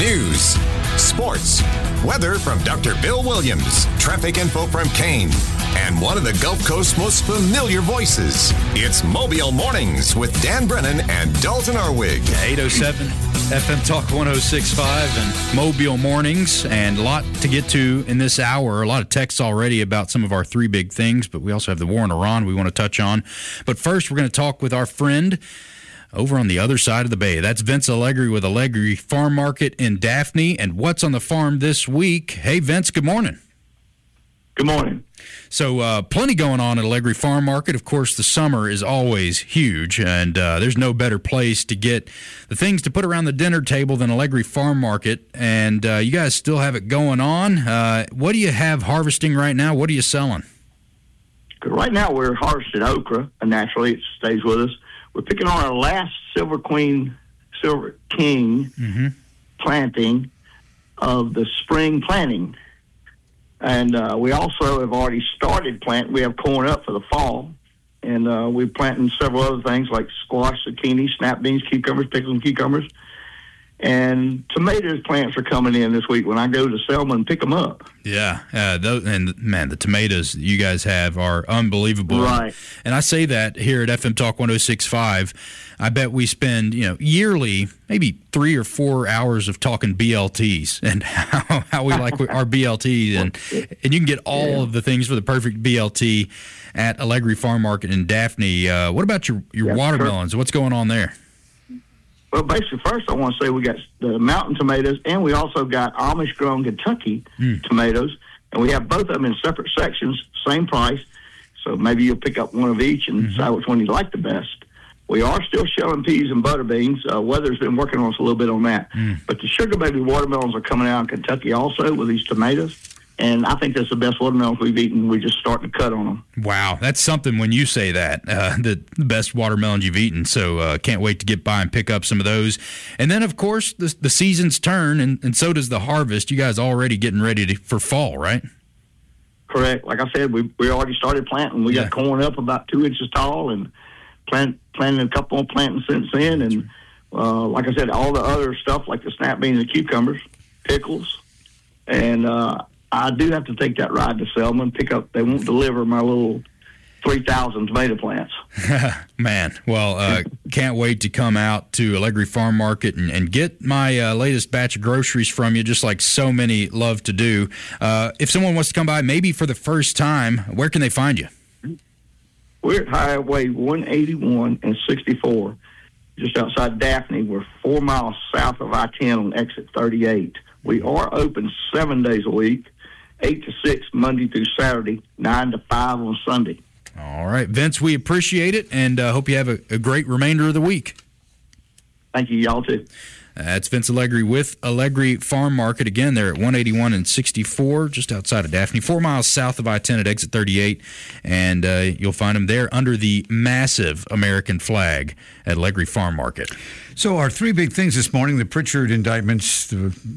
News, sports, weather from Dr. Bill Williams, traffic info from Kane, and one of the Gulf Coast's most familiar voices. It's Mobile Mornings with Dan Brennan and Dalton Arwig. 807 FM Talk 106.5 and Mobile Mornings, and a lot to get to in this hour. A lot of texts already about some of our three big things, but we also have the war in Iran we want to touch on. But first, we're going to talk with our friend over on the other side of the bay. That's Vince Allegri with Allegri Farm Market in Daphne. And what's on the farm this week? Hey, Vince, good morning. Good morning. So plenty going on at Allegri Farm Market. Of course, the summer is always huge, and there's no better place to get the things to put around the dinner table than Allegri Farm Market. And you guys still have it going on. What do you have harvesting right now? What are you selling? Right now, we're harvesting okra, and naturally it stays with us. We're picking on our last Silver King planting of the spring planting. And we also have already started planting. We have corn up for the fall. And we're planting several other things like squash, zucchini, snap beans, cucumbers, pickles, and cucumbers. And tomatoes plants are coming in this week when I go to Selma and pick them up. Yeah, the tomatoes that you guys have are unbelievable. Right. And I say that here at FM Talk 106.5. I bet we spend, yearly maybe 3 or 4 hours of talking BLTs and how we like our BLTs. And you can get all of the things for the perfect BLT at Allegri Farm Market in Daphne. What about your watermelons? Sure. What's going on there? Well, basically, first I want to say we got the mountain tomatoes, and we also got Amish-grown Kentucky tomatoes, and we have both of them in separate sections, same price. So maybe you'll pick up one of each and decide which one you like the best. We are still shelling peas and butter beans. Weather's been working on us a little bit on that. But the sugar baby watermelons are coming out in Kentucky also with these tomatoes. And I think that's the best watermelons we've eaten. We're just starting to cut on them. Wow, that's something when you say that, the best watermelons you've eaten. So can't wait to get by and pick up some of those. And then, of course, the seasons turn, and so does the harvest. You guys already getting ready for fall, right? Correct. Like I said, we already started planting. We got corn up about 2 inches tall and planting a couple more plantings since then. And like I said, all the other stuff like the snap beans and cucumbers, pickles, and I do have to take that ride to Selma and pick up. They won't deliver my little 3,000 tomato plants. Man, well, can't wait to come out to Allegri Farm Market and get my latest batch of groceries from you, just like so many love to do. If someone wants to come by, maybe for the first time, where can they find you? We're at Highway 181 and 64, just outside Daphne. We're 4 miles south of I-10 on exit 38. We are open 7 days a week. 8 to 6 Monday through Saturday, 9 to 5 on Sunday. All right, Vince, we appreciate it, and hope you have a great remainder of the week. Thank you, y'all too. That's Vince Allegri with Allegri Farm Market. Again, they're at 181 and 64, just outside of Daphne, 4 miles south of I-10 at exit 38, and you'll find them there under the massive American flag at Allegri Farm Market. So our three big things this morning, the Pritchard indictments,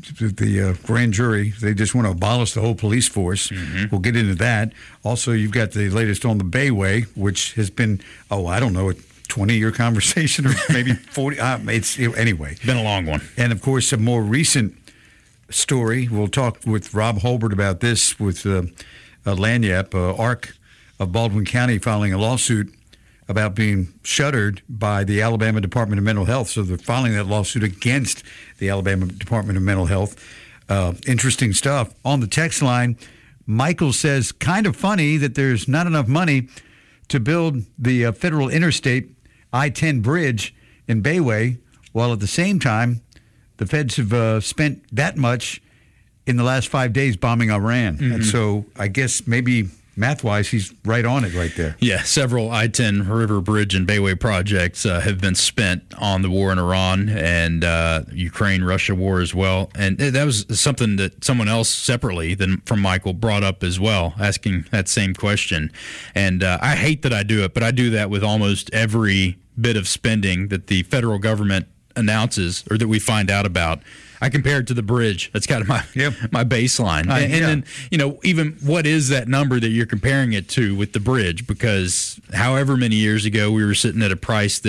the grand jury, they just want to abolish the whole police force. We'll get into that. Also, you've got the latest on the Bayway, which has been, a 20-year conversation or maybe 40. Anyway. Been a long one. And, of course, a more recent story. We'll talk with Rob Holbert about this with Lanyap, ARC of Baldwin County, filing a lawsuit about being shuttered by the Alabama Department of Mental Health. So they're filing that lawsuit against the Alabama Department of Mental Health. Interesting stuff. On the text line, Michael says, kind of funny that there's not enough money to build the federal interstate I-10 bridge in Bayway, while at the same time, the feds have spent that much in the last 5 days bombing Iran. And so I guess maybe math-wise, he's right on it right there. Yeah, several I-10 River Bridge and Bayway projects have been spent on the war in Iran and Ukraine-Russia war as well. And that was something that someone else separately from Michael brought up as well, asking that same question. And I hate that I do it, but I do that with almost every bit of spending that the federal government announces or that we find out about. I compare it to the bridge. That's kind of my baseline. And then, even what is that number that you're comparing it to with the bridge? Because however many years ago we were sitting at a price that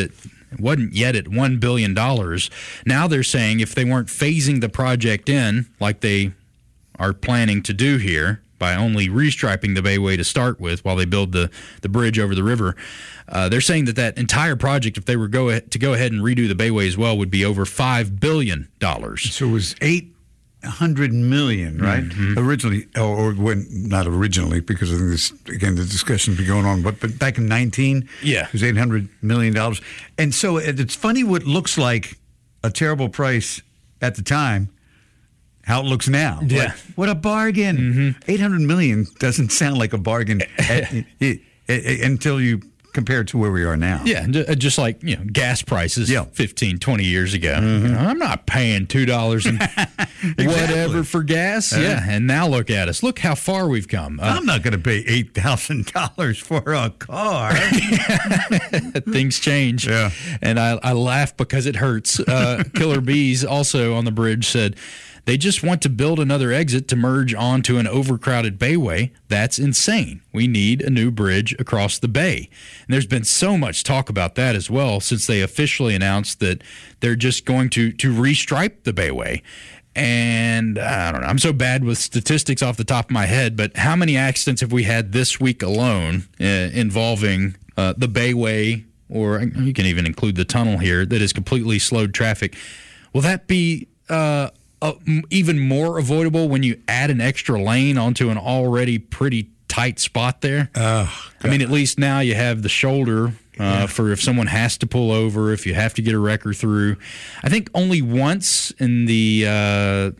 It wasn't yet at $1 billion. Now they're saying if they weren't phasing the project in like they are planning to do here by only restriping the Bayway to start with while they build the bridge over the river, they're saying that entire project, if they were to go ahead and redo the Bayway as well, would be over $5 billion. So it was $800 million, right? Mm-hmm. Originally, or when not originally, because I think this, again, the discussion's been going on, but back in 19, it was $800 million. And so it's funny what looks like a terrible price at the time, how it looks now. Yeah. Like, what a bargain. Mm-hmm. $800 million doesn't sound like a bargain until you compare it to where we are now. Yeah, just like gas prices 15, 20 years ago. Mm-hmm. I'm not paying $2 and whatever for gas. Yeah, and now look at us. Look how far we've come. I'm not going to pay $8,000 for a car. Things change. Yeah. And I laugh because it hurts. Killer Bees also on the bridge said, they just want to build another exit to merge onto an overcrowded bayway. That's insane. We need a new bridge across the bay. And there's been so much talk about that as well since they officially announced that they're just going to restripe the bayway. And I don't know, I'm so bad with statistics off the top of my head, but how many accidents have we had this week alone involving the bayway, or you can even include the tunnel here, that has completely slowed traffic? Will that be even more avoidable when you add an extra lane onto an already pretty tight spot there? I mean, at least now you have the shoulder for if someone has to pull over, if you have to get a wrecker through. I think only once in the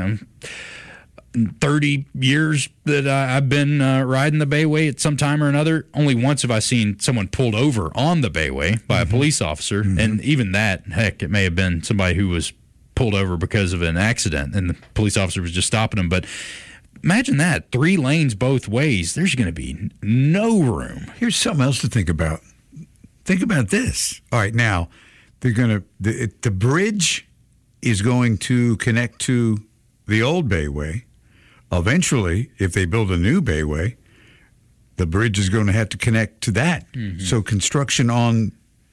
30 years that I've been riding the Bayway at some time or another, only once have I seen someone pulled over on the Bayway by a police officer. Mm-hmm. And even that, heck, it may have been somebody who was pulled over because of an accident and the police officer was just stopping them. But imagine that, 3 lanes both ways. There's going to be no room. Here's something else to think about. Think about this. All right, now they're going to the bridge is going to connect to the old Bayway. Eventually, if they build a new Bayway, the bridge is going to have to connect to that. Mm-hmm. So construction on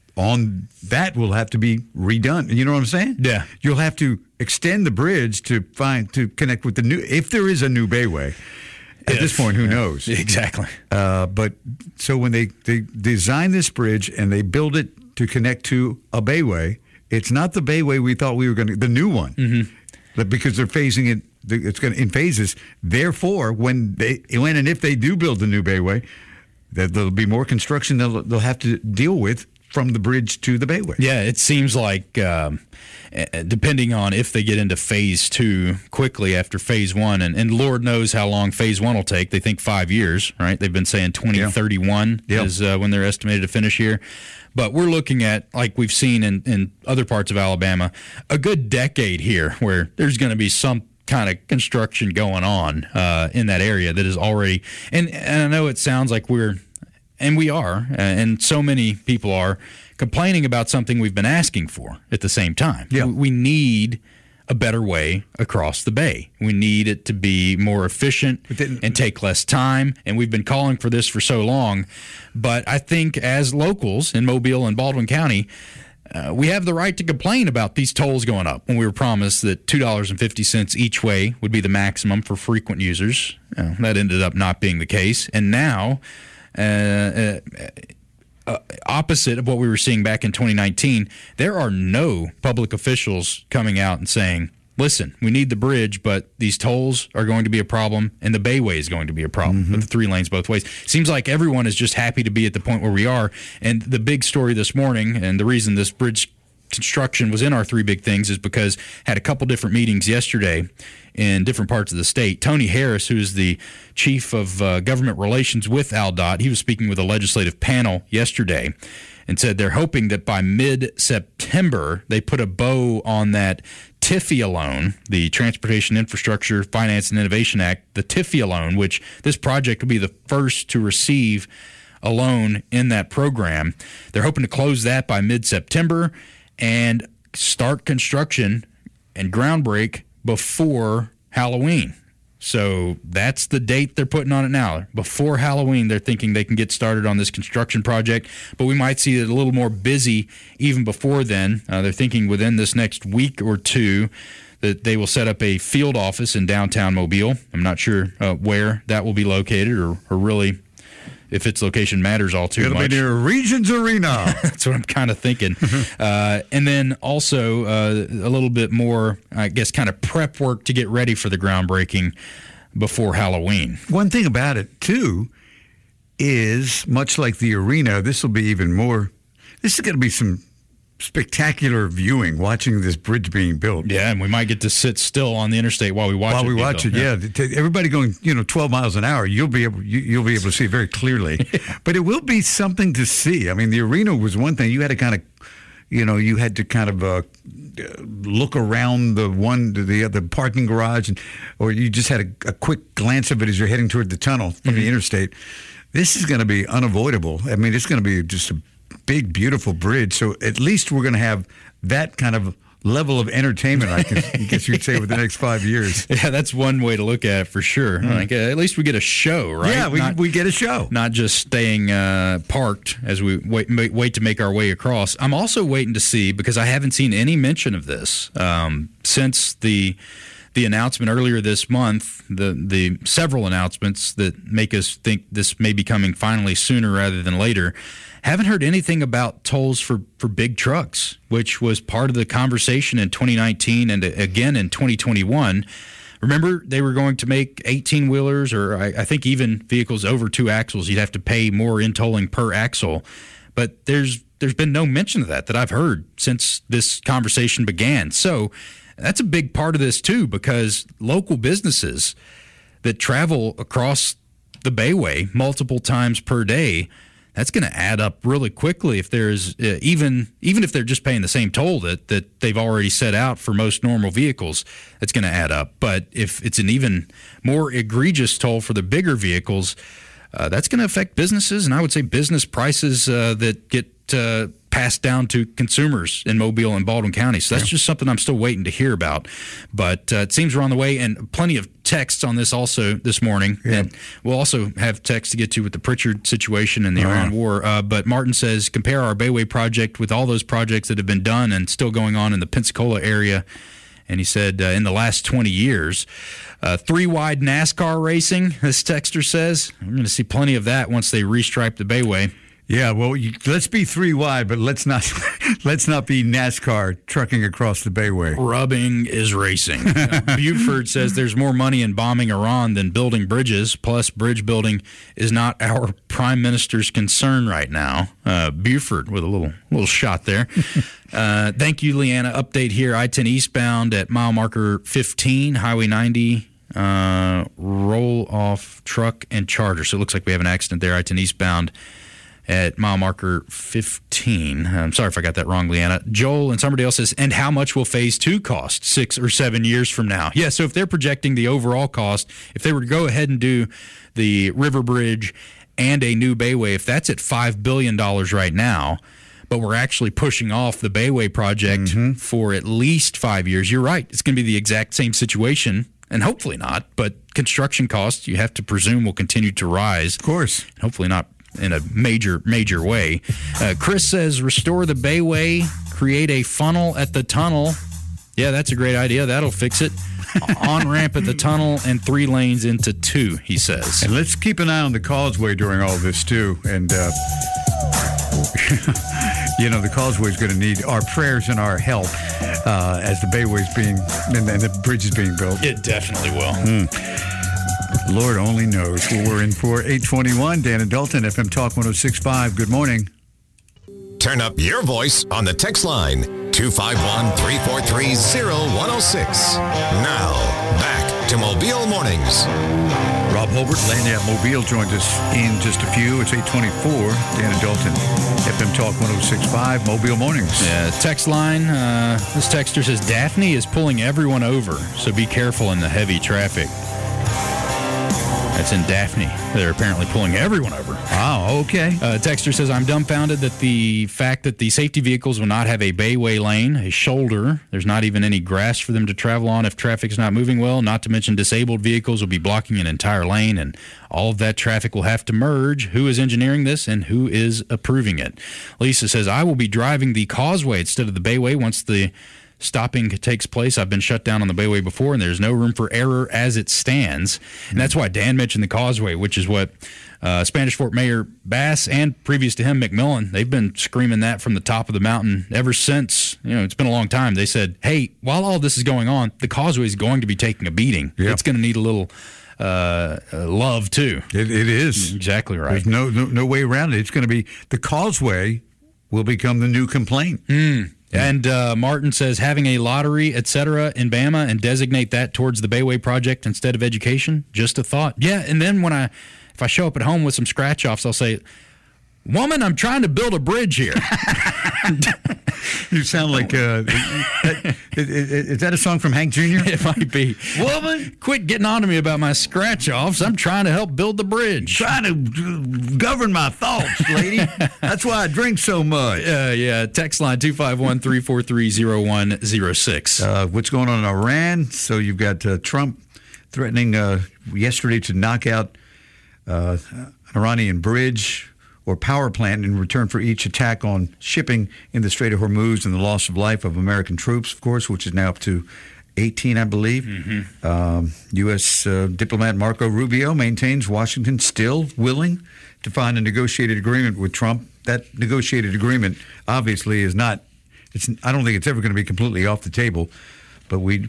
that will have to be redone. You know what I'm saying? Yeah. You'll have to extend the bridge to connect with the new, if there is a new Bayway. At this point, who knows? Exactly. But so when they design this bridge and they build it to connect to a Bayway, it's not the Bayway we thought we were going to, the new one. Mm-hmm. But because they're phasing it, it's going in phases. Therefore, when and if they do build the new Bayway, there'll be more construction they'll have to deal with from the bridge to the Bayway. Yeah, it seems like depending on if they get into phase 2 quickly after phase 1, and Lord knows how long phase 1 will take. They think 5 years, right? They've been saying 2031 is when they're estimated to finish here. But we're looking at, like we've seen in other parts of Alabama, a good decade here where there's going to be some kind of construction going on in that area that is already, and I know it sounds like we are, and so many people are complaining about something we've been asking for at the same time. Yeah. We need a better way across the bay. We need it to be more efficient and take less time, and we've been calling for this for so long. But I think as locals in Mobile and Baldwin County, we have the right to complain about these tolls going up when we were promised that $2.50 each way would be the maximum for frequent users. That ended up not being the case. And now, opposite of what we were seeing back in 2019, there are no public officials coming out and saying, listen, we need the bridge, but these tolls are going to be a problem, and the Bayway is going to be a problem with the 3 lanes both ways. Seems like everyone is just happy to be at the point where we are. And the big story this morning, and the reason this bridge construction was in our 3 big things, is because had a couple different meetings yesterday in different parts of the state. Tony Harris, who's the chief of government relations with AlDOT, he was speaking with a legislative panel yesterday and said they're hoping that by mid-September they put a bow on that TIFIA loan, the Transportation Infrastructure Finance and Innovation Act, the TIFIA loan, which this project will be the first to receive a loan in that program. They're hoping to close that by mid-September and start construction and groundbreak before Halloween. So that's the date they're putting on it now. Before Halloween, they're thinking they can get started on this construction project, but we might see it a little more busy even before then. They're thinking within this next week or two that they will set up a field office in downtown Mobile. I'm not sure where that will be located or really if its location matters all too much. It'll be near Regions Arena. That's what I'm kind of thinking. And then also a little bit more, I guess, kind of prep work to get ready for the groundbreaking before Halloween. One thing about it, too, is much like the arena, this will be even more. This is going to be some spectacular viewing, watching this bridge being built. Yeah, and we might get to sit still on the interstate while we watch it. Yeah. Everybody going, 12 miles an hour, you'll be able to see very clearly. But it will be something to see. I mean, the arena was one thing. You had to kind of, look around the other parking garage, or you just had a quick glance of it as you're heading toward the tunnel from the interstate. This is going to be unavoidable. I mean, it's going to be just a big, beautiful bridge. So at least we're going to have that kind of level of entertainment, I guess you'd say, with the next 5 years. Yeah, that's one way to look at it for sure. Like, at least we get a show, right? Yeah, we get a show. Not just staying parked as we wait to make our way across. I'm also waiting to see, because I haven't seen any mention of this since the announcement earlier this month, the several announcements that make us think this may be coming finally sooner rather than later. Haven't heard anything about tolls for big trucks, which was part of the conversation in 2019 and again in 2021. Remember, they were going to make 18-wheelers, or I think even vehicles over 2 axles, you'd have to pay more in tolling per axle. But there's been no mention of that I've heard since this conversation began. So that's a big part of this, too, because local businesses that travel across the Bayway multiple times per day, that's going to add up really quickly if there's even if they're just paying the same toll that they've already set out for most normal vehicles, that's going to add up. But if it's an even more egregious toll for the bigger vehicles, that's going to affect businesses, and I would say business prices that get passed down to consumers in Mobile and Baldwin County. So that's just something I'm still waiting to hear about. But it seems we're on the way, and plenty of texts on this also this morning. Yeah. And we'll also have texts to get to with the Pritchard situation and the Iran war. But Martin says, compare our Bayway project with all those projects that have been done and still going on in the Pensacola area. And he said, in the last 20 years, 3-wide NASCAR racing, this texter says, we're going to see plenty of that once they restripe the Bayway. Yeah, well, let's be 3-wide, but let's not be NASCAR trucking across the Bayway. Rubbing is racing. Buford says there's more money in bombing Iran than building bridges. Plus, bridge building is not our prime minister's concern right now. Buford with a little shot there. Thank you, Leanna. Update here: I-10 eastbound at mile marker 15, Highway 90. Roll off truck and charger. So it looks like we have an accident there. I-10 eastbound at mile marker 15. I'm sorry if I got that wrong, Leanna. Joel and somebody else says, and how much will phase 2 cost 6 or 7 years from now? Yeah, so if they're projecting the overall cost, if they were to go ahead and do the River Bridge and a new Bayway, if that's at $5 billion right now, but we're actually pushing off the Bayway project for at least 5 years, you're right. It's going to be the exact same situation, and hopefully not, but construction costs, you have to presume, will continue to rise. Of course. Hopefully not in a major way. Chris says, restore the Bayway, create a funnel at the tunnel. Yeah, that's a great idea. That'll fix it. On-ramp at the tunnel and 3 lanes into 2, he says. And let's keep an eye on the causeway during all this, too. And, the causeway is going to need our prayers and our help as the Bayway's being, and the bridge is being built. It definitely will. Lord only knows what we're in for. 821, Dan and Dalton, FM Talk 106.5. Good morning. Turn up your voice on the text line, 251-343-0106. Now, back to Mobile Mornings. Rob Holbert, Lanyap Mobile, joins us in just a few. It's 824, Dan and Dalton, FM Talk 106.5, Mobile Mornings. Yeah, text line, this texter says, Daphne is pulling everyone over, so be careful in the heavy traffic. That's in Daphne. They're apparently pulling everyone over. Wow, okay. Texter says, I'm dumbfounded that the fact that the safety vehicles will not have a bayway lane, a shoulder. There's not even any grass for them to travel on if traffic's not moving well. Not to mention disabled vehicles will be blocking an entire lane, and all of that traffic will have to merge. Who is engineering this and who is approving it? Lisa says, I will be driving the causeway instead of the bayway once the stopping takes place. I've been shut down on the bayway before, and there's no room for error as it stands. And that's why Dan mentioned the causeway, which is what Spanish Fort Mayor Bass and previous to him, McMillan, they've been screaming that from the top of the mountain ever since. It's been a long time. They said, hey, while all this is going on, the causeway is going to be taking a beating. Yep. It's going to need a little love, too. It is. Exactly right. There's no way around it. It's going to be the causeway will become the new complaint. And Martin says having a lottery, etc., in Bama and designate that towards the Bayway project instead of education, just a thought. Yeah, and then if I show up at home with some scratch-offs, I'll say, woman, I'm trying to build a bridge here. You sound like, is that a song from Hank Jr.? It might be. Woman, quit getting on to me about my scratch-offs. I'm trying to help build the bridge. Trying to govern my thoughts, lady. That's why I drink so much. Yeah. Text line 251-343-0106. What's going on in Iran? So you've got Trump threatening yesterday to knock out an Iranian bridge or power plant in return for each attack on shipping in the Strait of Hormuz and the loss of life of American troops, of course, which is now up to 18, I believe. U.S. diplomat Marco Rubio maintains Washington still willing to find a negotiated agreement with Trump. That negotiated agreement obviously is not. I don't think it's ever going to be completely off the table, but we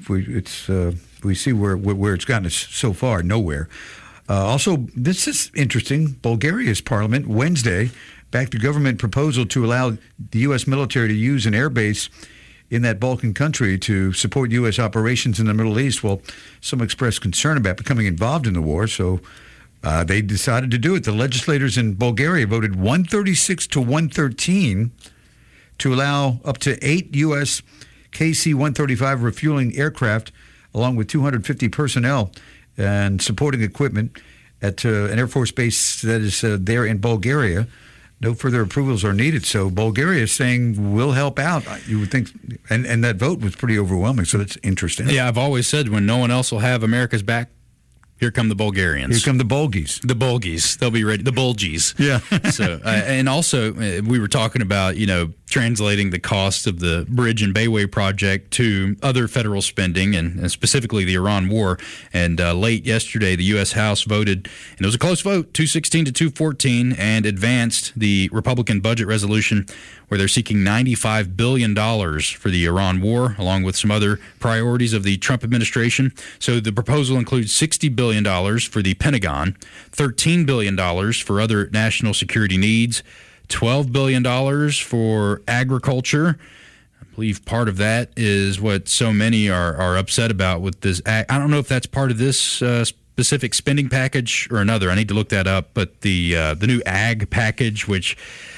see where it's gotten us so far, nowhere. Also, this is interesting. Bulgaria's parliament Wednesday backed a government proposal to allow the U.S. military to use an air base in that Balkan country to support U.S. operations in the Middle East. Well, some expressed concern about becoming involved in the war, so they decided to do it. The legislators in Bulgaria voted 136 to 113 to allow up to 8 U.S. KC-135 refueling aircraft, along with 250 personnel and supporting equipment at an Air Force base that is there in Bulgaria. No further approvals are needed. So Bulgaria is saying we'll help out. You would think, and that vote was pretty overwhelming. So that's interesting. Yeah, I've always said when no one else will have America's back, here come the Bulgarians. Here come the Bulgies. The Bulgies. They'll be ready. The Bulgies. Yeah. So, and also we were talking about, translating the cost of the bridge and Bayway project to other federal spending and specifically the Iran war. And late yesterday, the U.S. House voted, and it was a close vote, 216 to 214, and advanced the Republican budget resolution where they're seeking $95 billion for the Iran war, along with some other priorities of the Trump administration. So the proposal includes $60 billion for the Pentagon, $13 billion for other national security needs, $12 billion for agriculture. I believe part of that is what so many are upset about with this. I don't know if that's part of this specific spending package or another. I need to look that up. But the new ag package, which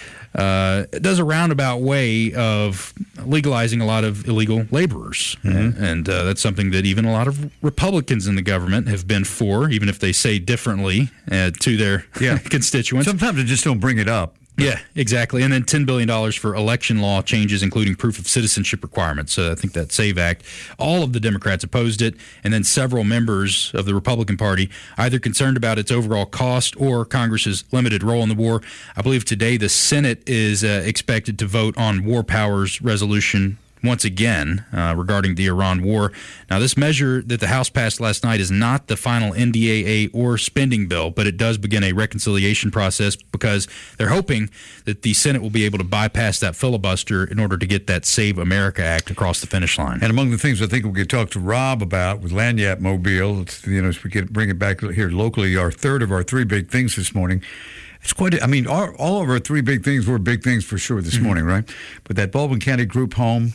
does a roundabout way of legalizing a lot of illegal laborers. And that's something that even a lot of Republicans in the government have been for, even if they say differently to their constituents. Sometimes they just don't bring it up. Yeah, exactly. And then $10 billion for election law changes, including proof of citizenship requirements. I think that SAVE Act, all of the Democrats opposed it, and then several members of the Republican Party either concerned about its overall cost or Congress's limited role in the war. I believe today the Senate is expected to vote on war powers resolution once again regarding the Iran war. Now, this measure that the House passed last night is not the final NDAA or spending bill, but it does begin a reconciliation process because they're hoping that the Senate will be able to bypass that filibuster in order to get that Save America Act across the finish line. And among the things I think we could talk to Rob about with Lagniappe Mobile, as we could bring it back here locally, our third of our three big things this morning. It's quite. All of our three big things were big things for sure this morning, right? But that Baldwin County group home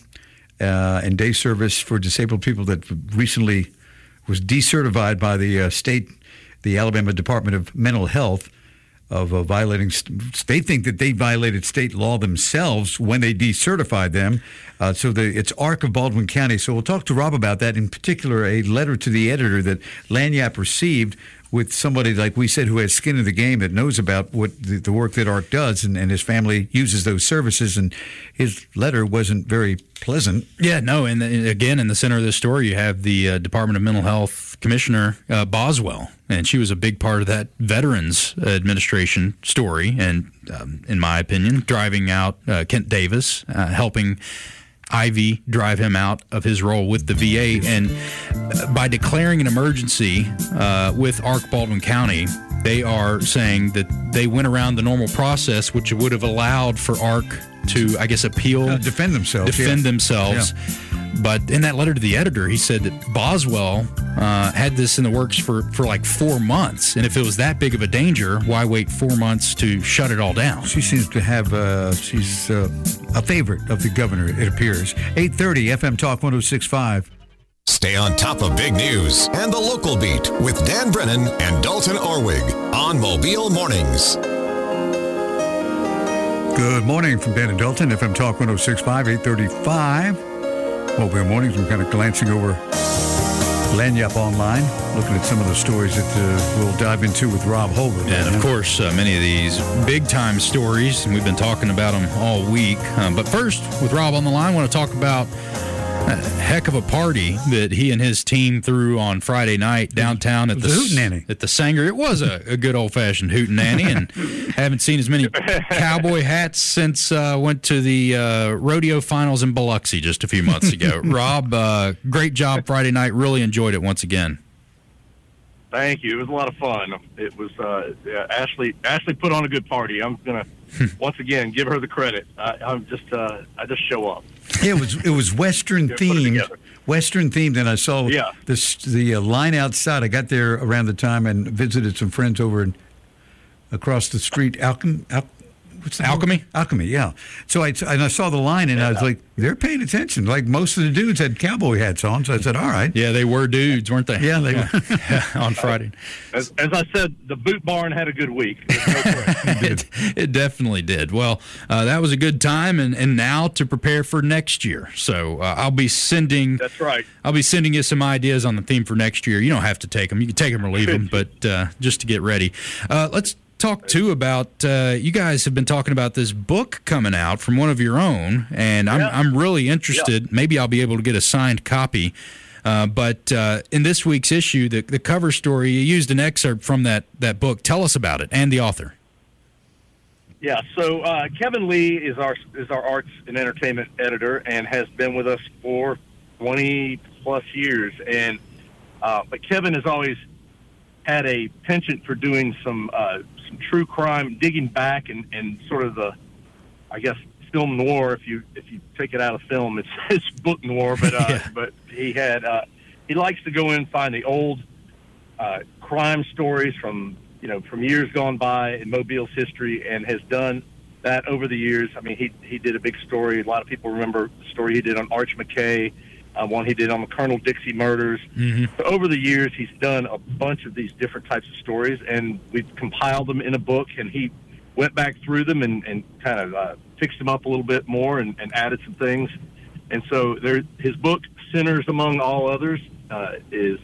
and day service for disabled people that recently was decertified by the the Alabama Department of Mental Health of violating. They think that they violated state law themselves when they decertified them. It's ARC of Baldwin County. So we'll talk to Rob about that. In particular, a letter to the editor that Lagniappe received with somebody like we said who has skin in the game that knows about what the work that Ark does, and his family uses those services. And his letter wasn't very pleasant. Yeah, no, and again, in the center of this story, you have the Department of Mental Health Commissioner Boswell, and she was a big part of that Veterans Administration story, and in my opinion, driving out Kent Davis, helping Ivy drive him out of his role with the VA. And by declaring an emergency with Ark Baldwin County, they are saying that they went around the normal process, which would have allowed for Ark to, I guess, appeal. Defend themselves. Yeah. But in that letter to the editor, he said that Boswell had this in the works for like 4 months. And if it was that big of a danger, why wait 4 months to shut it all down? She seems to have, she's a favorite of the governor, it appears. 8:30 FM Talk 106.5. Stay on top of big news and the local beat with Dan Brennan and Dalton Orwig on Mobile Mornings. Good morning from Dan and Dalton, FM Talk 106.5, 8:35. Mobile Mornings. I'm kind of glancing over Lagniappe Online, looking at some of the stories that we'll dive into with Rob Holbert. And, of course, many of these big-time stories, and we've been talking about them all week. But first, with Rob on the line, I want to talk about a heck of a party that he and his team threw on Friday night downtown at the Hootenanny. At the Sanger. It was a good old-fashioned hootenanny, and haven't seen as many cowboy hats since went to the rodeo finals in Biloxi just a few months ago. Rob, great job Friday night. Really enjoyed it once again. Thank you. It was a lot of fun. It was Ashley put on a good party. I'm gonna once again give her the credit. I just show up. Yeah, it was Western themed, and I saw the line outside. I got there around the time and visited some friends over across the street. Alchemy, yeah. So I saw the line, and I was like, they're paying attention. Like most of the dudes had cowboy hats on, so I said, all right. Yeah, they were dudes, weren't they? Yeah, they were. On Friday. As I said, the Boot Barn had a good week. It definitely did. Well, that was a good time, and now to prepare for next year. So I'll be sending. That's right. I'll be sending you some ideas on the theme for next year. You don't have to take them. You can take them or leave them, but just to get ready. Let's talk too about you guys have been talking about this book coming out from one of your own, and I'm really interested. Yeah. Maybe I'll be able to get a signed copy. But in this week's issue, the cover story, you used an excerpt from that book. Tell us about it and the author. Yeah, so Kevin Lee is our arts and entertainment editor and has been with us for 20 plus years. And but Kevin has always had a penchant for doing some true crime, digging back and sort of the, I guess, film noir. If you take it out of film, it's book noir. But but he likes to go in and find the old crime stories from years gone by in Mobile's history, and has done that over the years. I mean, he did a big story. A lot of people remember the story he did on Arch McKay. One he did on the Colonel Dixie murders. Mm-hmm. So over the years, he's done a bunch of these different types of stories, and we've compiled them in a book, and he went back through them and kind of fixed them up a little bit more and added some things. And so his book, Sinners Above All Others, is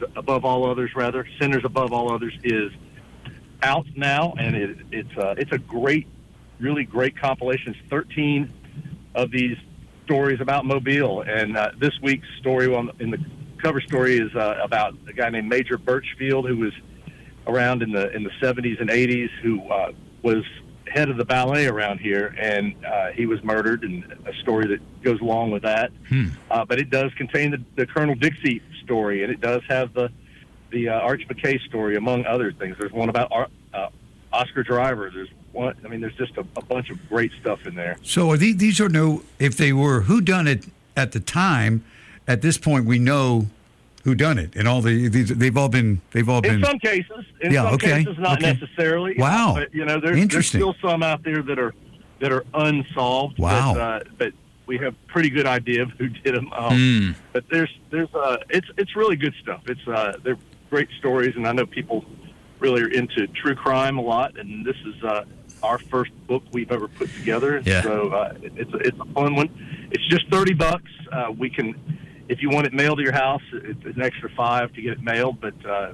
out now, and it's a great, really great compilation. It's 13 of these stories about Mobile, and this week's story in the cover story is about a guy named Major Birchfield, who was around in the 70s and 80s, who was head of the ballet around here, and he was murdered, and a story that goes along with that. But it does contain the Colonel Dixie story, and it does have the Arch McKay story, among other things. There's one about Oscar Driver. There's just a bunch of great stuff in there. So are these are if they were whodunit at the time, at this point we know who done it, and all they've all been in some cases. Not necessarily. Wow. But there's still some out there that are unsolved. Wow. But we have a pretty good idea of who did them. But it's really good stuff. They're great stories, and I know people really are into true crime a lot, and this is our first book we've ever put together. Yeah. So it's a fun one. It's just $30. We can, if you want it mailed to your house, it's an extra $5 to get it mailed. But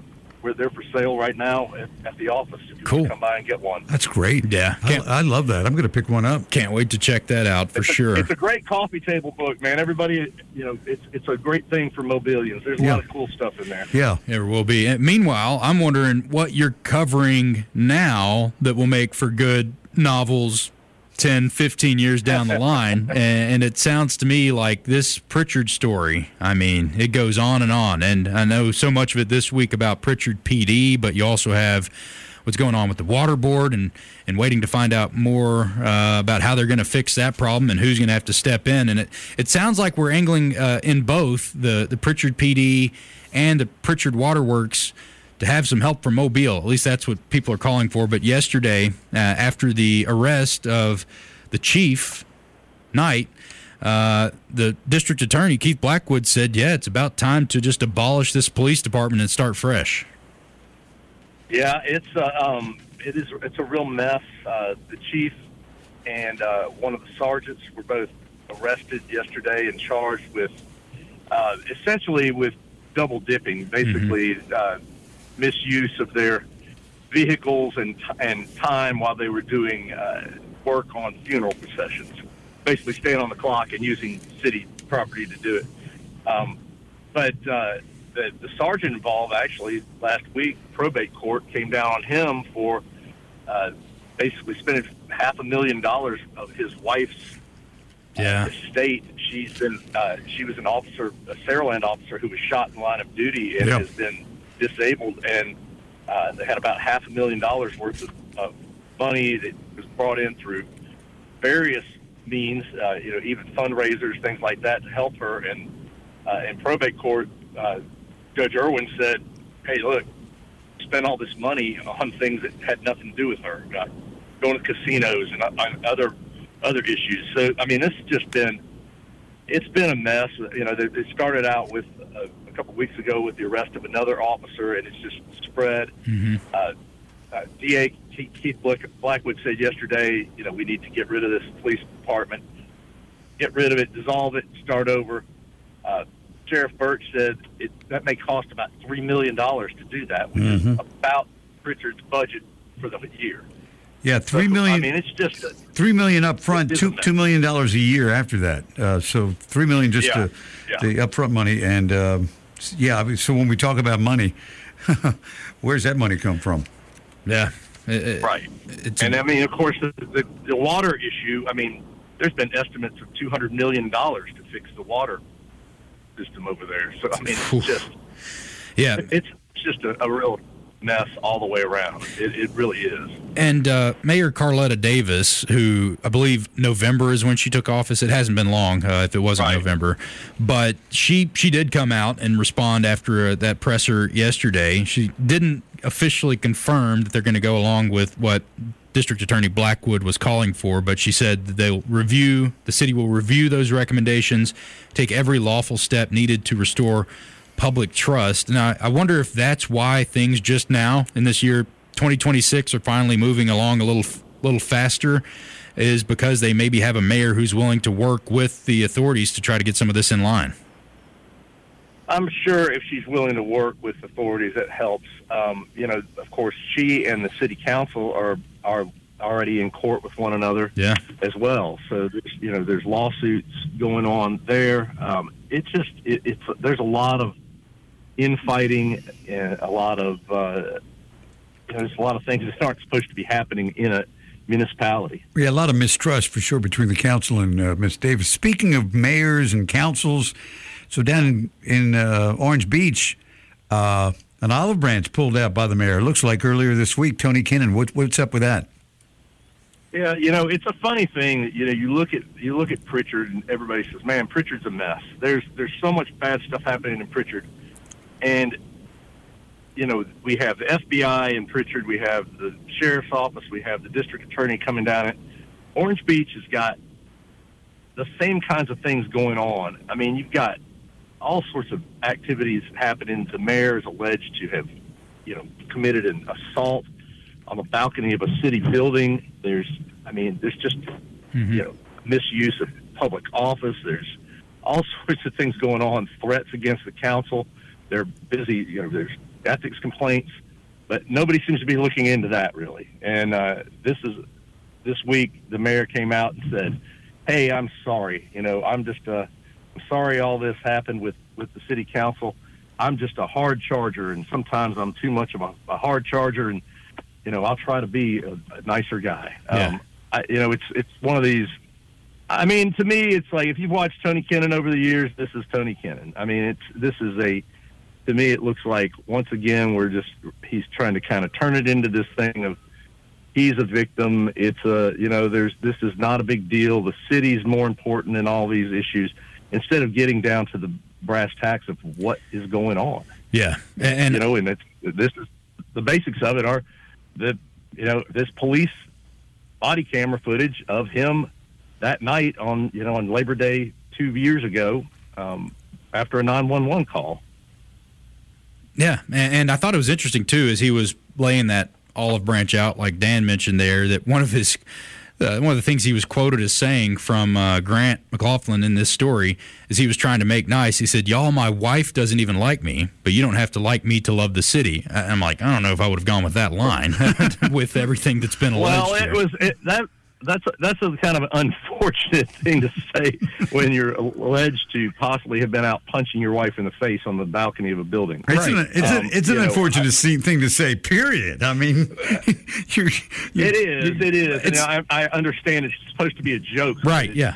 they're for sale right now at the office. If you want to come by and get one. That's great. Yeah. I love that. I'm going to pick one up. Can't wait to check that out for sure. It's a great coffee table book, man. Everybody, it's a great thing for mobilians. There's a lot of cool stuff in there. Yeah. There will be. And meanwhile, I'm wondering what you're covering now that will make for good novels 10, 15 years down the line. And it sounds to me like this Pritchard story, I mean, it goes on. And I know so much of it this week about Pritchard PD, but you also have what's going on with the water board and waiting to find out more about how they're going to fix that problem and who's going to have to step in. And it sounds like we're angling in both the Pritchard PD and the Pritchard Waterworks to have some help from Mobile. At least that's what people are calling for. But yesterday, after the arrest of the chief, Knight, the district attorney, Keith Blackwood, said, yeah, it's about time to just abolish this police department and start fresh. Yeah, it's a real mess. The chief and one of the sergeants were both arrested yesterday and charged with essentially with double dipping, basically misuse of their vehicles and time while they were doing work on funeral processions, basically staying on the clock and using city property to do it. But the sergeant involved, actually, last week, probate court came down on him for basically spending $500,000 of his wife's estate. She was an officer, a Saraland officer, who was shot in the line of duty and has been disabled, and they had about $500,000 worth of money that was brought in through various means, even fundraisers, things like that, to help her. And in probate court, Judge Irwin said, hey, look, spent all this money on things that had nothing to do with her, going to casinos and other issues. So, I mean, it's been a mess. They started out with a couple weeks ago with the arrest of another officer, and it's just spread. DA Keith Blackwood said yesterday, we need to get rid of this police department, get rid of it, dissolve it, start over. Sheriff Birch said that may cost about $3 million to do that, which is about Pritchard's budget for the year. Yeah, $3 million. I mean, it's just $3 million up front, $2 million a year after that. So $3 million just the upfront money, and so when we talk about money, where's that money come from? Yeah, right. And I mean, of course, the water issue. I mean, there's been estimates of $200 million to fix the water system over there. So I mean, it's just a real mess all the way around. It really is. And Mayor Carletta Davis, who I believe November is when she took office. It hasn't been long, if it wasn't November, but she did come out and respond after that presser yesterday. She didn't officially confirm that they're going to go along with what District Attorney Blackwood was calling for, but she said that the city will review those recommendations, take every lawful step needed to restore public trust. Now, I wonder if that's why things just now in this year 2026 are finally moving along a little faster, is because they maybe have a mayor who's willing to work with the authorities to try to get some of this in line. I'm sure if she's willing to work with authorities, that helps. Of course, she and the city council are already in court with one another as well. So there's lawsuits going on there. There's a lot of infighting and a lot of there's a lot of things that aren't supposed to be happening in a municipality. Yeah, a lot of mistrust for sure between the council and Ms. Davis. Speaking of mayors and councils, so down in Orange Beach, an olive branch pulled out by the mayor. It looks like earlier this week. Tony Kinnan, what's up with that? Yeah, it's a funny thing that you look at Pritchard and everybody says, "Man, Pritchard's a mess." There's so much bad stuff happening in Pritchard, and we have the FBI in Pritchard, we have the sheriff's office, we have the district attorney coming down it. Orange Beach has got the same kinds of things going on. I mean, you've got all sorts of activities happening. The mayor is alleged to have, committed an assault on the balcony of a city building. There's just, misuse of public office. There's all sorts of things going on, threats against the council. They're busy, there's ethics complaints, but nobody seems to be looking into that really. And this week, the mayor came out and said, "Hey, I'm sorry. I'm sorry all this happened with the city council. I'm just a hard charger, and sometimes I'm too much of a hard charger, and I'll try to be a nicer guy." Yeah. It's one of these. I mean, to me, it's like if you've watched Tony Kennon over the years, this is Tony Kennon. I mean, to me, it looks like once again he's trying to kind of turn it into this thing of he's a victim. It's this is not a big deal. The city's more important than all these issues, instead of getting down to the brass tacks of what is going on. Yeah, and this is the basics of it are that this police body camera footage of him that night on Labor Day 2 years ago after a 911 call. Yeah, and I thought it was interesting too as he was laying that olive branch out, like Dan mentioned there, that one of the things he was quoted as saying from Grant McLaughlin in this story is he was trying to make nice. He said, "Y'all, my wife doesn't even like me, but you don't have to like me to love the city." I'm like, I don't know if I would have gone with that line with everything that's been alleged. Well, that's a kind of an unfortunate thing to say when you're alleged to possibly have been out punching your wife in the face on the balcony of a building. It's an unfortunate thing to say, period. I mean, it is. I understand it's supposed to be a joke. Right, yeah.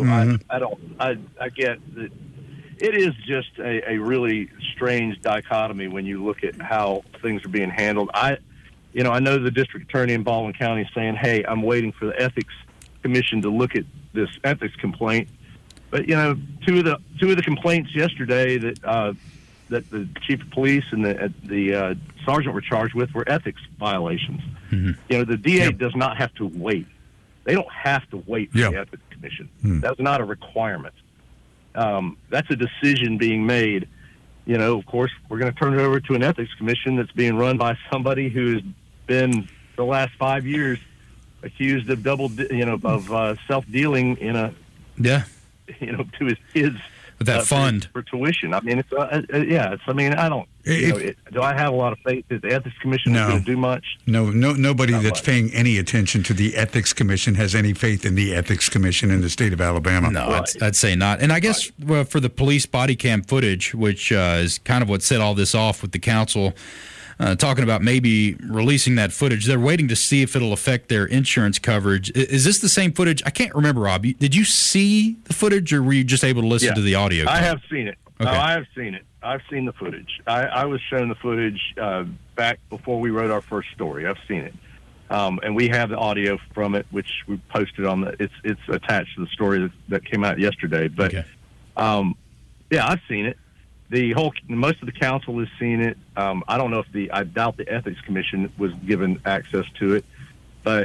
I get that it is just a really strange dichotomy when you look at how things are being handled. I know the district attorney in Baldwin County is saying, "Hey, I'm waiting for the ethics commission to look at this ethics complaint." But two of the complaints yesterday that the chief of police and the sergeant were charged with were ethics violations. Mm-hmm. The DA does not have to wait. They don't have to wait for the ethics commission. That's not a requirement. That's a decision being made. Of course, we're going to turn it over to an ethics commission that's being run by somebody who's been the last 5 years accused of self-dealing in a to his kids with that fund for tuition. I mean, I don't. Do I have a lot of faith that the ethics commission is going to do much? Nobody that's paying any attention to the ethics commission has any faith in the ethics commission in the state of Alabama. No, right. I'd say not. And I guess for the police body cam footage, which is kind of what set all this off with the council talking about maybe releasing that footage, they're waiting to see if it'll affect their insurance coverage. Is this the same footage? I can't remember, Rob. Did you see the footage, or were you just able to listen to the audio? I have seen it. Okay. No, I have seen it. I've seen the footage. I was shown the footage back before we wrote our first story. I've seen it. And we have the audio from it, which we posted on it's attached to the story that came out yesterday. But, I've seen it. Most of the council has seen it. I don't know if I doubt the ethics commission was given access to it, but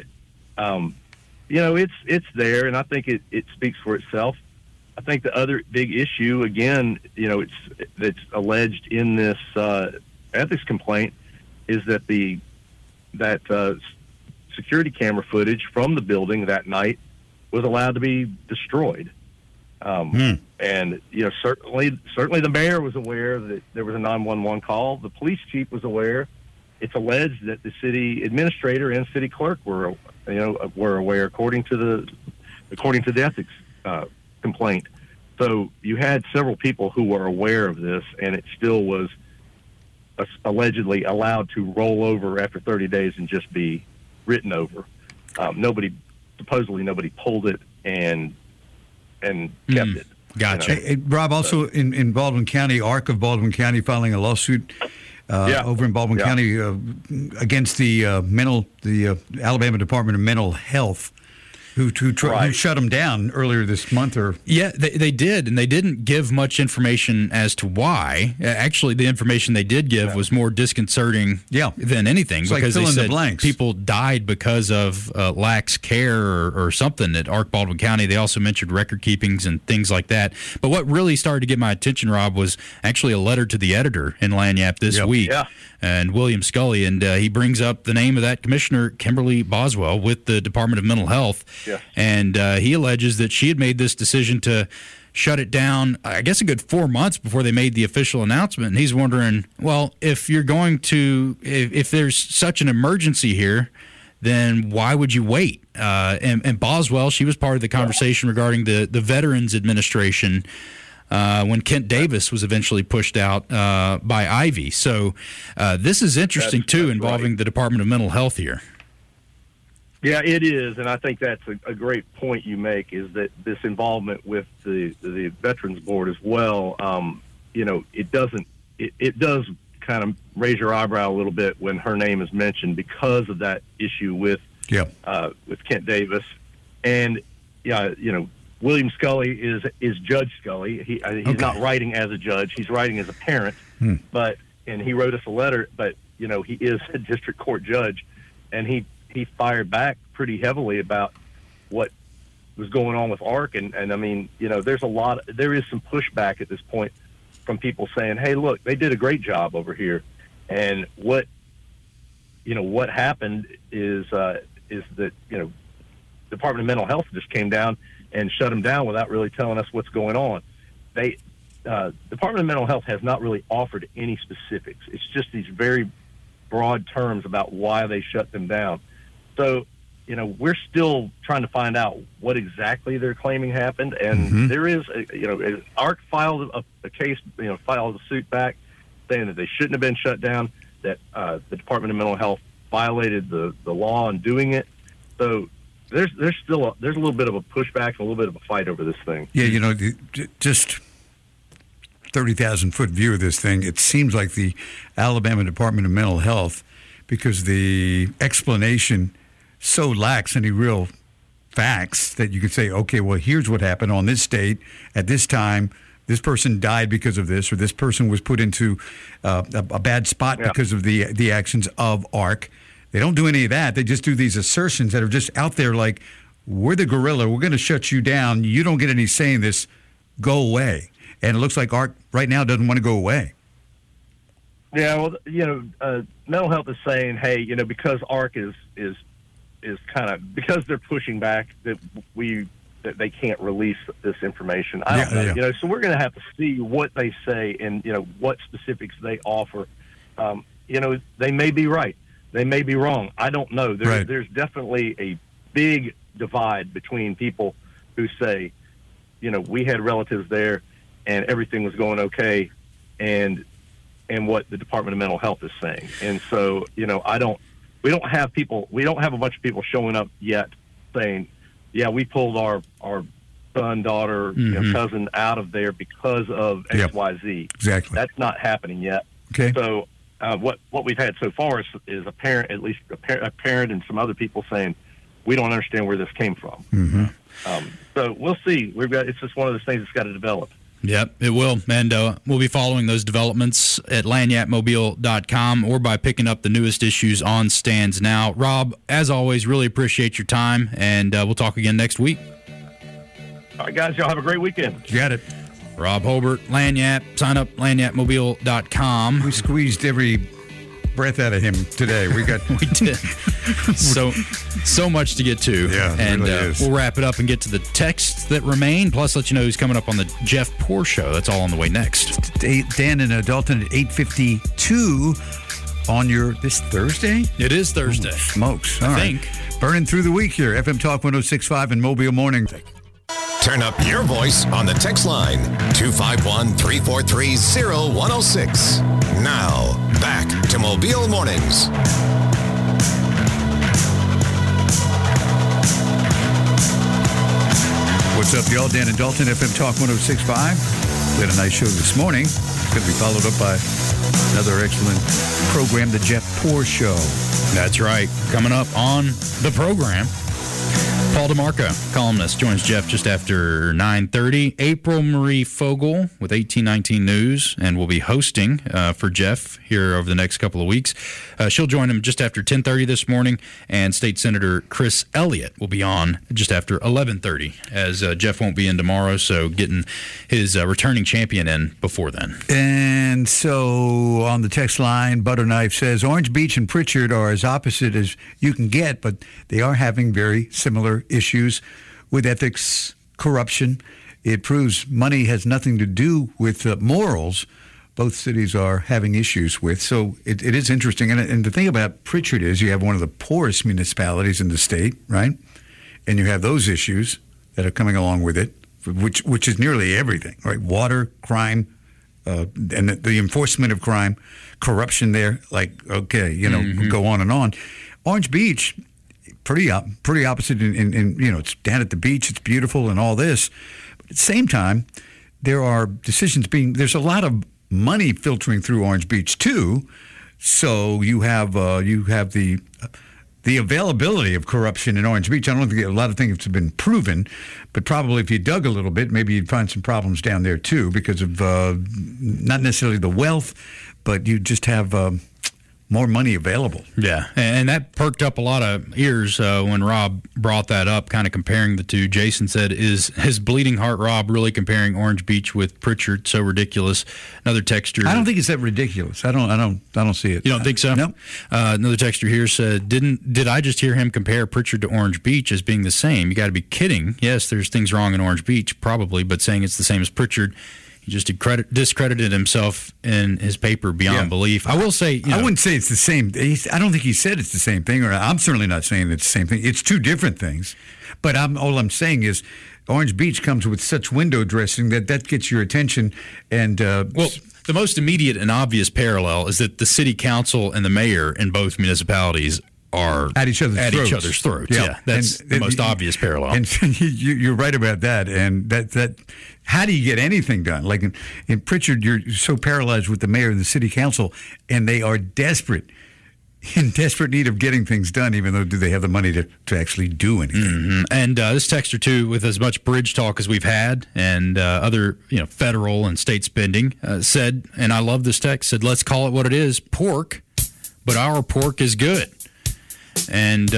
it's there, and I think it speaks for itself. I think the other big issue, again, that's alleged in this ethics complaint, is that security camera footage from the building that night was allowed to be destroyed. And certainly the mayor was aware that there was a 911 call. The police chief was aware. It's alleged that the city administrator and city clerk were aware, according to the ethics complaint. So you had several people who were aware of this, and it still was allegedly allowed to roll over after 30 days and just be written over. Supposedly nobody pulled it and kept it. Gotcha. Hey, Rob, also in Baldwin County, ARC of Baldwin County filing a lawsuit over in Baldwin County against the Alabama Department of Mental Health, who shut them down earlier this month. They did, and they didn't give much information as to why. Actually, the information they did give was more disconcerting than anything, it's because like they said the people died because of lax care or something at ARC Baldwin County. They also mentioned record keepings and things like that. But what really started to get my attention, Rob, was actually a letter to the editor in Lagniappe this week. Yeah. And William Scully, and he brings up the name of that commissioner, Kimberly Boswell, with the Department of Mental Health. Yeah. And he alleges that she had made this decision to shut it down, I guess, a good 4 months before they made the official announcement. And he's wondering, well, if you're going to, if there's such an emergency here, then why would you wait? And Boswell, she was part of the conversation regarding the Veterans Administration when Kent Davis was eventually pushed out by Ivy. So this is interesting, too, involving the Department of Mental Health here. Yeah, it is, and I think that's a great point you make, is that this involvement with the Veterans Board as well, it does kind of raise your eyebrow a little bit when her name is mentioned because of that issue with Kent Davis. And, William Scully is Judge Scully. He's not writing as a judge. He's writing as a parent, and he wrote us a letter, but, he is a district court judge, and he fired back pretty heavily about what was going on with ARC. And I mean, there is some pushback at this point from people saying, hey, look, they did a great job over here. And what happened is that, Department of Mental Health just came down and shut them down without really telling us what's going on. Department of Mental Health has not really offered any specifics. It's just these very broad terms about why they shut them down. So, we're still trying to find out what exactly they're claiming happened. And there is, ARC filed a case, filed a suit back saying that they shouldn't have been shut down, that the Department of Mental Health violated the law in doing it. So there's still a little bit of a pushback and a little bit of a fight over this thing. Yeah, just 30,000-foot view of this thing, it seems like the Alabama Department of Mental Health, because the explanation so lacks any real facts that you could say, okay, well, here's what happened on this date at this time. This person died because of this, or this person was put into a bad spot because of the actions of ARC. They don't do any of that. They just do these assertions that are just out there like, we're the gorilla. We're going to shut you down. You don't get any say in this. Go away. And it looks like ARC right now doesn't want to go away. Yeah, well, mental health is saying, hey, because ARC is kind of, because they're pushing back that they can't release this information. I don't know, so we're going to have to see what they say and, what specifics they offer. They may be right. They may be wrong. I don't know. There's definitely a big divide between people who say, we had relatives there and everything was going okay, and what the Department of Mental Health is saying. And so, we don't have a bunch of people showing up yet saying, yeah, we pulled our son, daughter, cousin out of there because of XYZ. Exactly. That's not happening yet. Okay. So what we've had so far is a parent, at least a parent and some other people saying, we don't understand where this came from. So we'll see. It's just one of those things that's got to develop. Yep, it will. And we'll be following those developments at lagniappemobile.com or by picking up the newest issues on Stands Now. Rob, as always, really appreciate your time, and we'll talk again next week. All right, guys, y'all have a great weekend. You got it. Rob Holbert, Lagniappe. Sign up, lagniappemobile.com. We squeezed every breath out of him today. We did. So much to get to. Yeah, and really is. We'll wrap it up and get to the texts that remain, plus let you know who's coming up on the Jeff Poor Show. That's all on the way next. Dan and Dalton at 8:52 on this Thursday? It is Thursday. Oh, smokes. I All think. Right. Burning through the week here. FM Talk 106.5 and Mobile Morning. Turn up your voice on the text line 251-343-0106. Now, back to Mobile Mornings. What's up, y'all? Dan and Dalton, FM Talk 106.5. We had a nice show this morning. It's going to be followed up by another excellent program, The Jeff Poor Show. That's right. Coming up on the program, Paul DeMarco, columnist, joins Jeff just after 9:30. April Marie Fogel with 1819 News, and will be hosting for Jeff here over the next couple of weeks. She'll join him just after 10:30 this morning, and State Senator Chris Elliott will be on just after 11:30, as Jeff won't be in tomorrow, so getting his returning champion in before then. And so on the text line, Butterknife says, Orange Beach and Pritchard are as opposite as you can get, but they are having very similar issues with ethics, corruption it proves money has nothing to do with morals. Both cities are having issues with. So it is interesting. And the thing about Pritchard is you have one of the poorest municipalities in the state, right? And you have those issues that are coming along with it, which is nearly everything, right? Water, crime, and the enforcement of crime, corruption there, go on and on. Orange Beach, pretty opposite in it's down at the beach, it's beautiful and all this. But at the same time, there are decisions there's a lot of money filtering through Orange Beach too. So you have the availability of corruption in Orange Beach. I don't think a lot of things have been proven, but probably if you dug a little bit, maybe you'd find some problems down there too because of not necessarily the wealth, but you just have more money available. Yeah, and that perked up a lot of ears when Rob brought that up, kind of comparing the two. Jason said, "Is his bleeding heart Rob really comparing Orange Beach with Pritchard? So ridiculous." Another texter, I don't think it's that ridiculous. I don't see it. You don't think so? No. Another texter here said, "Did I just hear him compare Pritchard to Orange Beach as being the same? You got to be kidding. Yes, there's things wrong in Orange Beach, probably, but saying it's the same as Pritchard." He just discredited himself in his paper beyond belief. I will say, I wouldn't say it's the same. I don't think he said it's the same thing, or I'm certainly not saying it's the same thing. It's two different things. But all I'm saying is Orange Beach comes with such window dressing that gets your attention. And the most immediate and obvious parallel is that the city council and the mayor in both municipalities are at each other's throats. Yeah, that's the most obvious parallel. And you're right about that. And that how do you get anything done? Like in Pritchard, you're so paralyzed with the mayor and the city council, and they are in desperate need of getting things done, even though do they have the money to actually do anything. Mm-hmm. And this texter, too, with as much bridge talk as we've had and other federal and state spending, said, and I love this text, said, "Let's call it what it is, pork, but our pork is good." And,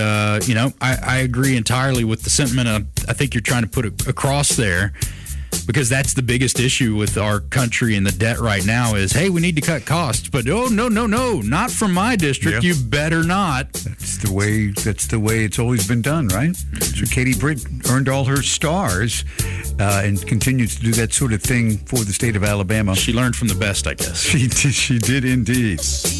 I agree entirely with the sentiment I think you're trying to put across there, because that's the biggest issue with our country and the debt right now is, hey, we need to cut costs. But, no, not from my district. Yeah. You better not. That's the way it's always been done, right? So Katie Britt earned all her stars and continues to do that sort of thing for the state of Alabama. She learned from the best, I guess. She did indeed.